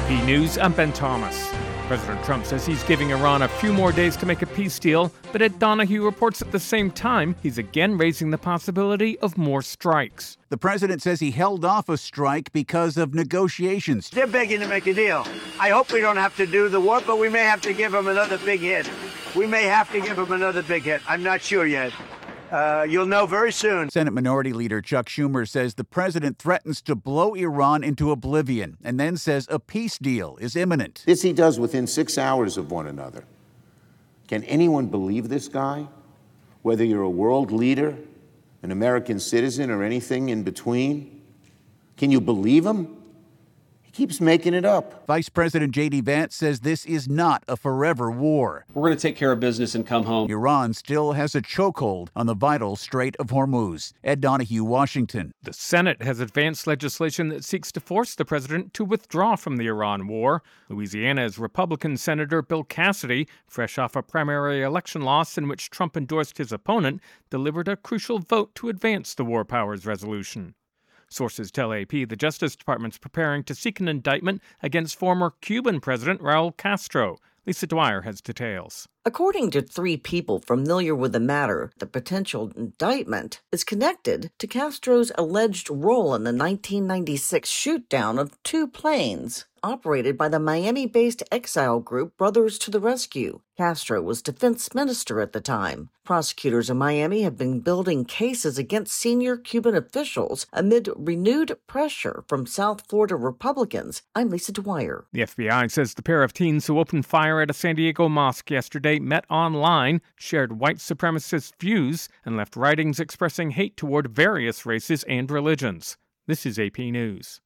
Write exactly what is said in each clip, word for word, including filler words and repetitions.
P News, I'm Ben Thomas. President Trump says he's giving Iran a few more days to make a peace deal, but Ed Donahue reports at the same time he's again raising the possibility of more strikes. The president says he held off a strike because of negotiations. They're begging to make a deal. I hope we don't have to do the war, but we may have to give them another big hit. We may have to give them another big hit. I'm not sure yet. Uh, you'll know very soon. Senate Minority Leader Chuck Schumer says the president threatens to blow Iran into oblivion and then says a peace deal is imminent. This he does within six hours of one another. Can anyone believe this guy? Whether you're a world leader, an American citizen, or anything in between? Can you believe him? He keeps making it up. Vice President J D Vance says this is not a forever war. We're going to take care of business and come home. Iran still has a chokehold on the vital Strait of Hormuz. Ed Donahue, Washington. The Senate has advanced legislation that seeks to force the president to withdraw from the Iran war. Louisiana's Republican Senator Bill Cassidy, fresh off a primary election loss in which Trump endorsed his opponent, delivered a crucial vote to advance the war powers resolution. Sources tell A P the Justice Department's preparing to seek an indictment against former Cuban President Raul Castro. Lisa Dwyer has details. According to three people familiar with the matter, the potential indictment is connected to Castro's alleged role in the nineteen ninety-six shoot-down of two planes operated by the Miami-based exile group Brothers to the Rescue. Castro was defense minister at the time. Prosecutors in Miami have been building cases against senior Cuban officials amid renewed pressure from South Florida Republicans. I'm Lisa Dwyer. The F B I says the pair of teens who opened fire at a San Diego mosque yesterday met online, shared white supremacist views, and left writings expressing hate toward various races and religions. This is A P News.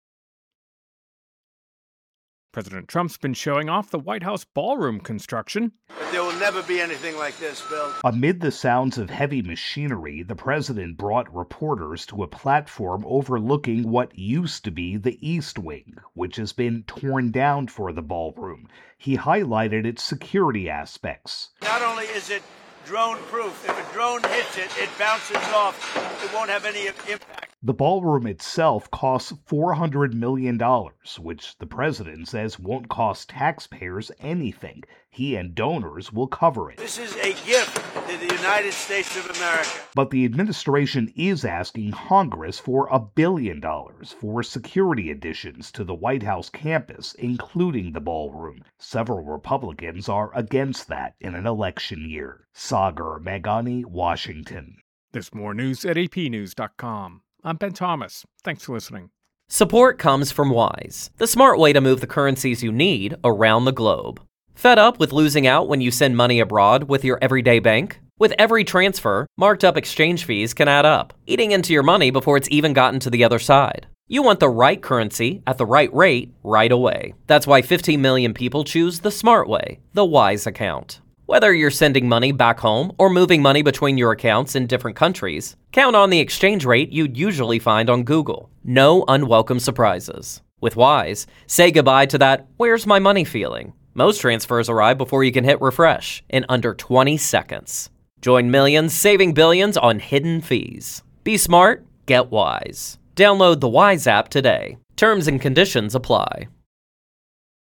President Trump's been showing off the White House ballroom construction. But there will never be anything like this, Bill. Amid the sounds of heavy machinery, the president brought reporters to a platform overlooking what used to be the East Wing, which has been torn down for the ballroom. He highlighted its security aspects. Not only is it drone-proof, if a drone hits it, it bounces off. It won't have any impact. The ballroom itself costs four hundred million dollars, which the president says won't cost taxpayers anything. He and donors will cover it. This is a gift to the United States of America. But the administration is asking Congress for a billion dollars for security additions to the White House campus, including the ballroom. Several Republicans are against that in an election year. Sagar Meghani, Washington. There's more news at A P news dot com. I'm Ben Thomas. Thanks for listening. Support comes from Wise, the smart way to move the currencies you need around the globe. Fed up with losing out when you send money abroad with your everyday bank? With every transfer, marked up exchange fees can add up, eating into your money before it's even gotten to the other side. You want the right currency at the right rate right away. That's why fifteen million people choose the smart way, the Wise account. Whether you're sending money back home or moving money between your accounts in different countries, count on the exchange rate you'd usually find on Google. No unwelcome surprises. With Wise, say goodbye to that "where's my money" feeling. Most transfers arrive before you can hit refresh in under twenty seconds. Join millions saving billions on hidden fees. Be smart, get Wise. Download the Wise app today. Terms and conditions apply.